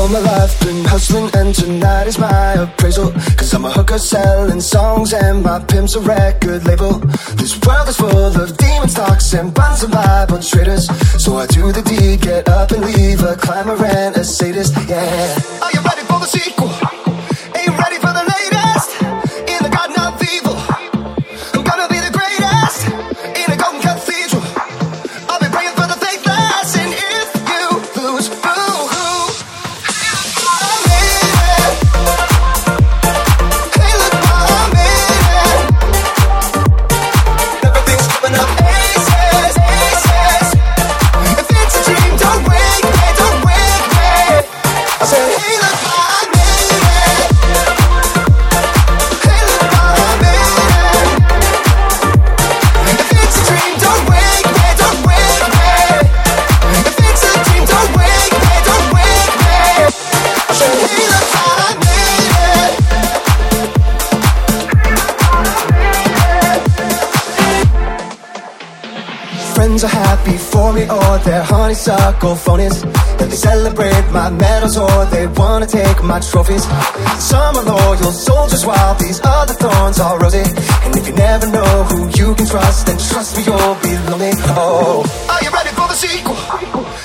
my life been hustling and tonight is my appraisal. Cause I'm a hooker selling songs and my pimp's a record label. This world is full of demons, talks and bonds and Bible traders. So I do the deed, get up and leave a climber and a sadist, yeah. Are you ready for the sequel? Are you ready for the latest? In the garden of evil, I'm gonna be the greatest. In a golden cathedral, I'll be praying for the faithless. And if you lose, boo-hoo. I made it. Hey, look what I made it. Everything's coming up aces, aces. If it's a dream, don't wake me, don't wake me. I said, hey, look what I made it. Hey, look what I made it. If it's a dream, don't wake me, don't wake me. If it's a dream, don't wake me, don't wake me. I said, hey, look what I made it. Friends are happy for me or they're honeysuckle phonies. And they celebrate my medals or they wanna take my trophies. Some are loyal soldiers while these other thorns are rosy. And if you never know who you can trust, then trust me, you'll be lonely. Oh, are you ready for the sequel?